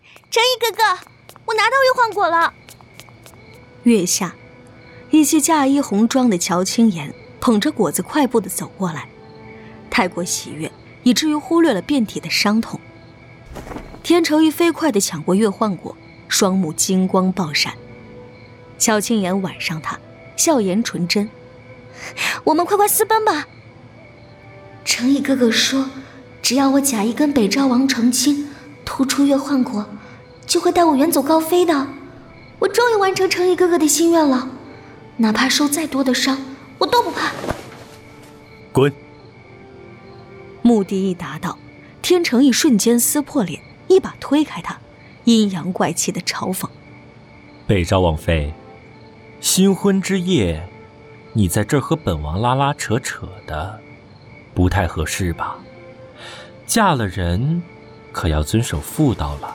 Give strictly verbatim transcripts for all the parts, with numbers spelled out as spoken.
成毅哥哥，我拿到月幻果了。 月下，一袭嫁衣红妆的乔青妍捧着果子快步地走过来，太过喜悦，以至于忽略了遍体的伤痛。天成毅飞快地抢过月幻果，双目金光爆闪。乔青妍挽上他，笑颜纯真：“ 我们快快私奔吧。” 成毅哥哥说，只要我假意跟北昭王成亲，吐出月幻果，就会带我远走高飞的。我终于完成成毅哥哥的心愿了，哪怕受再多的伤，我都不怕。 滚！ 目的一达到，天成毅瞬间撕破脸，一把推开他，阴阳怪气的嘲讽：“ 北昭王妃，新婚之夜，你在这儿和本王拉拉扯扯的，不太合适吧？嫁了人，可要遵守妇道了。”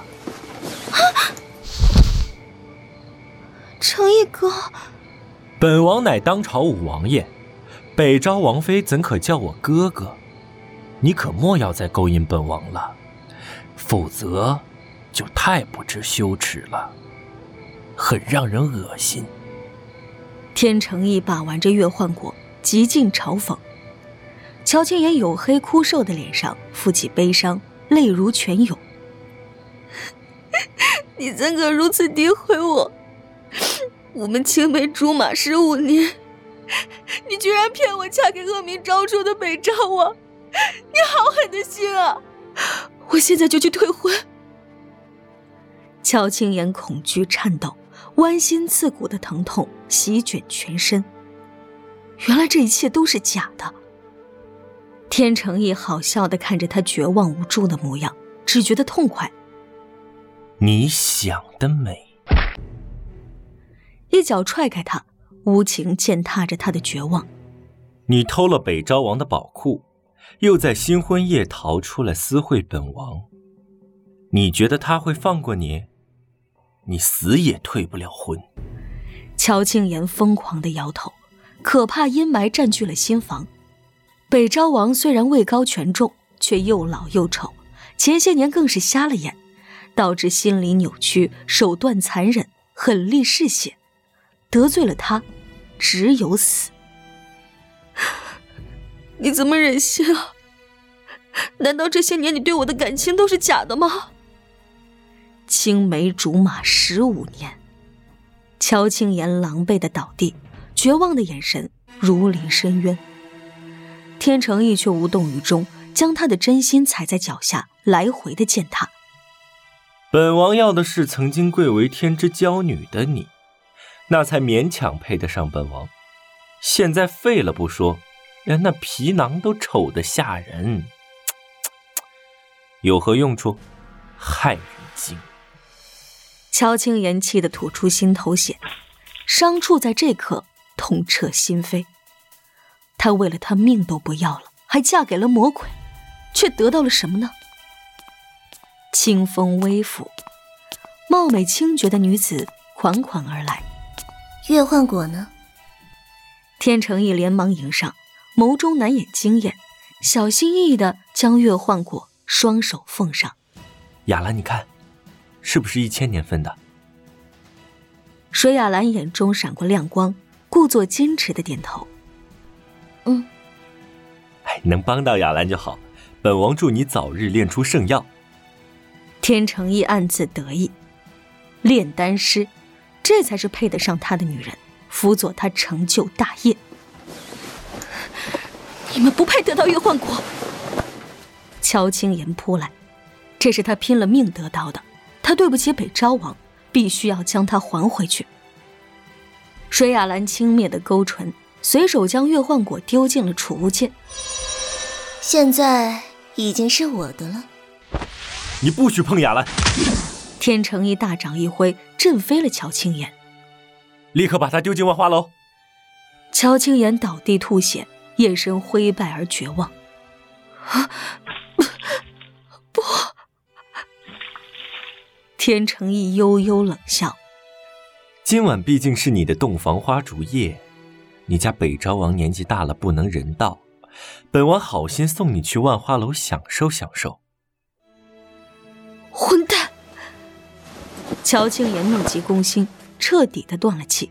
成毅哥， 本王乃当朝五王爷，北昭王妃怎可叫我哥哥？你可莫要再勾引本王了，否则就太不知羞耻了，很让人恶心。 天成毅把玩着月幻果，极尽嘲讽。乔青妍黝黑枯瘦的脸上浮起悲伤，泪如泉涌。 你怎可如此诋毁我？我们青梅竹马十五年，你居然骗我嫁给恶名昭著的北昭王，你好狠的心啊！我现在就去退婚。 乔青妍恐惧颤抖，剜心刺骨的疼痛席卷全身。原来这一切都是假的。天成毅好笑地看着他绝望无助的模样，只觉得痛快。 你想得美！ 一脚踹开他，无情践踏着他的绝望。 你偷了北昭王的宝库，又在新婚夜逃出来私会本王，你觉得他会放过你？你死也退不了婚。 乔青妍疯狂地摇头，可怕阴霾占据了心房。北昭王虽然位高权重，却又老又丑，前些年更是瞎了眼，导致心理扭曲，手段残忍，狠戾嗜血。得罪了他，只有死。 你怎么忍心啊？难道这些年你对我的感情都是假的吗？ 青梅竹马十五年，乔青妍狼狈的倒地，绝望的眼神如临深渊。天成毅却无动于衷，将他的真心踩在脚下，来回的践踏。 本王要的是曾经贵为天之娇女的你，那才勉强配得上本王。现在废了不说，连那皮囊都丑得吓人，有何用处？害人精！ 乔青妍气得吐出心头血，伤处在这刻痛彻心扉。她为了他命都不要了，还嫁给了魔鬼，却得到了什么呢？清风微拂，貌美清绝的女子款款而来。 月幻果呢？ 天成毅连忙迎上，眸中难掩惊艳，小心翼翼地将月幻果双手奉上。 雅兰，你看，是不是一千年份的？ 水雅兰眼中闪过亮光，故作矜持的点头。 嗯， 哎，能帮到雅兰就好。本王祝你早日炼出圣药。 天成毅暗自得意，炼丹师，这才是配得上他的女人，辅佐他成就大业。 你们不配得到月幻果！ 乔青妍扑来，这是他拼了命得到的，他对不起北昭王，必须要将它还回去。水雅兰轻蔑的勾唇，随手将月幻果丢进了储物间。 现在已经是我的了。 你不许碰雅兰！ 天成毅大掌一挥，震飞了乔青妍， 立刻把他丢进万花楼。 乔青妍倒地吐血，眼神灰败而绝望。 啊，不！ 天成毅悠悠冷笑。 今晚毕竟是你的洞房花烛夜，你家北昭王年纪大了不能人道，本王好心送你去万花楼享受享受。 混蛋！ 乔青言怒急攻心，彻底的断了气。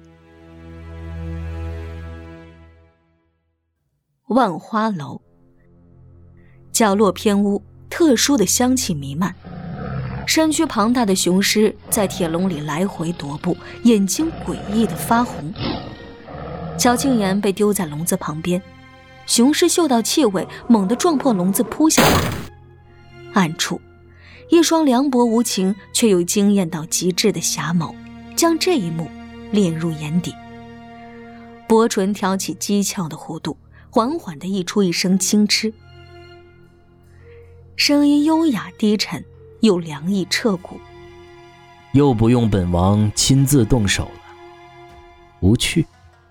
万花楼，角落偏屋，特殊的香气弥漫。身躯庞大的雄狮在铁笼里来回踱步，眼睛诡异的发红。乔青言被丢在笼子旁边，雄狮嗅到气味，猛地撞破笼子扑下来。暗处，一双凉薄无情却又惊艳到极致的侠眸，将这一幕敛入眼底。薄唇挑起讥诮的弧度，缓缓地溢出一声轻嗤，声音优雅低沉，又凉意彻骨。 又不用本王亲自动手了，无趣。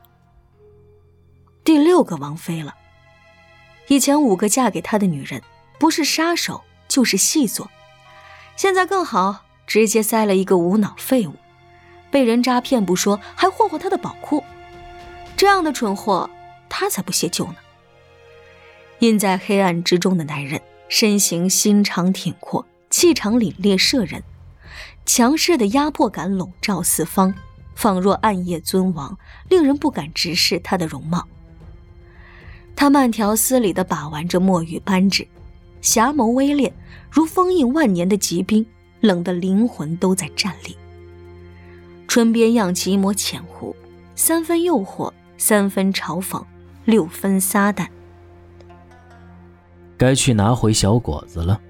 第六个王妃了。以前五个嫁给他的女人，不是杀手就是细作，现在更好，直接塞了一个无脑废物，被人诈骗不说，还霍霍他的宝库。这样的蠢货，他才不屑救呢。隐在黑暗之中的男人，身形心肠挺阔，气场凛冽摄人，强势的压迫感笼罩四方，仿若暗夜尊王，令人不敢直视他的容貌。他慢条斯理地把玩着墨玉扳指，侠眸微烈，如封印万年的疾冰，冷得灵魂都在颤栗。唇边漾起一抹浅弧，三分诱惑，三分嘲讽，六分撒旦。 该去拿回小果子了。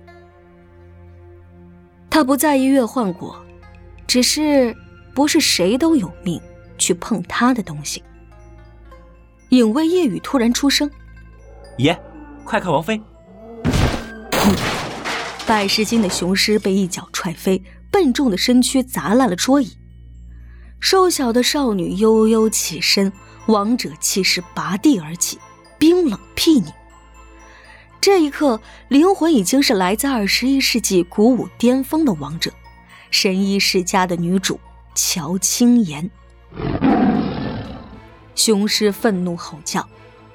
他不在意月换果，只是不是谁都有命去碰他的东西。影卫夜雨突然出声： 爷，快看王妃！ 嗯，百十斤的雄狮被一脚踹飞，笨重的身躯砸烂了桌椅。瘦小的少女悠悠起身，王者气势拔地而起，冰冷睥睨。这一刻，灵魂已经是来自二十一世纪鼓舞巅峰的王者，神医世家的女主乔青言。雄狮愤怒吼叫：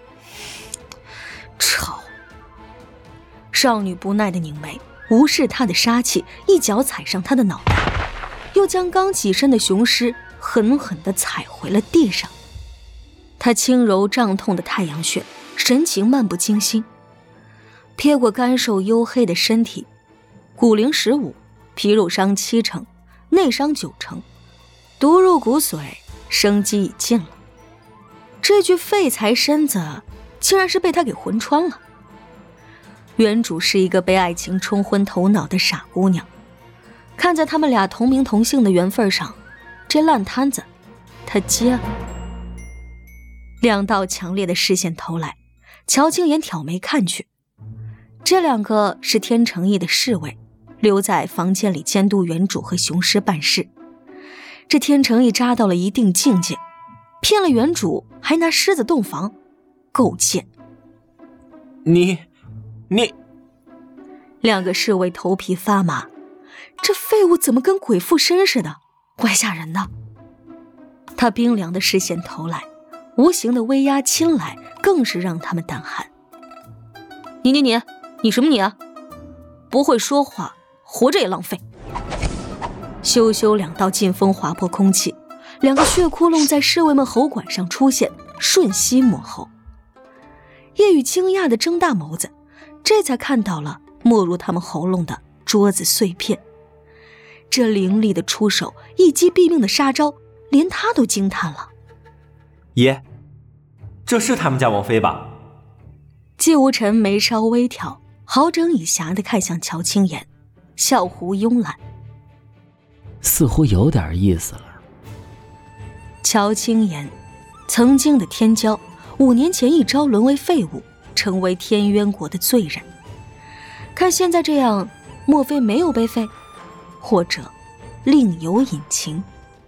吵！少女不耐地拧眉，无视他的杀气，一脚踩上他的脑袋，又将刚起身的雄狮狠狠地踩回了地上。他轻柔胀痛的太阳穴，神情漫不经心，瞥过干瘦黝黑的身体，骨龄十五，皮肉伤七成，内伤九成，毒入骨髓，生机已尽了。这具废材身子竟然是被他给魂穿了。原主是一个被爱情冲昏头脑的傻姑娘，看在他们俩同名同姓的缘分上，这烂摊子他接了。两道强烈的视线投来，乔青言挑眉看去，这两个是天成义的侍卫，留在房间里监督原主和雄狮办事。这天成义扎到了一定境界，骗了原主，还拿狮子洞房，够贱！ 你，你…… 两个侍卫头皮发麻，这废物怎么跟鬼附身似的，怪吓人的。他冰凉的视线投来，无形的威压侵来，更是让他们胆寒。你你你，你什么你啊？不会说话，活着也浪费！咻咻两道劲风划破空气，两个血窟窿在侍卫们喉管上出现，瞬息抹后。叶雨惊讶地睁大眸子，这才看到了没入他们喉咙的桌子碎片。这凌厉的出手，一击毙命的杀招，连他都惊叹了。 爷，这是他们家王妃吧？ 季无尘眉梢微挑，好整以暇地看向乔青言，笑弧慵懒， 似乎有点意思了。 乔青言，曾经的天骄，五年前一朝沦为废物，成为天渊国的罪人。看现在这样，莫非没有被废，或者另有隐情？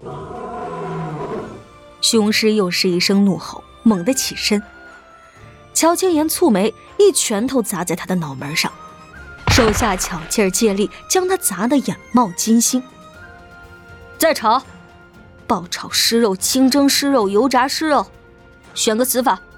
雄狮又是一声怒吼，猛地起身。乔青言蹙眉，一拳头砸在他的脑门上，手下巧劲借力，将他砸得眼冒金星。再炒，爆炒狮肉、清蒸狮肉、油炸狮肉，选个死法。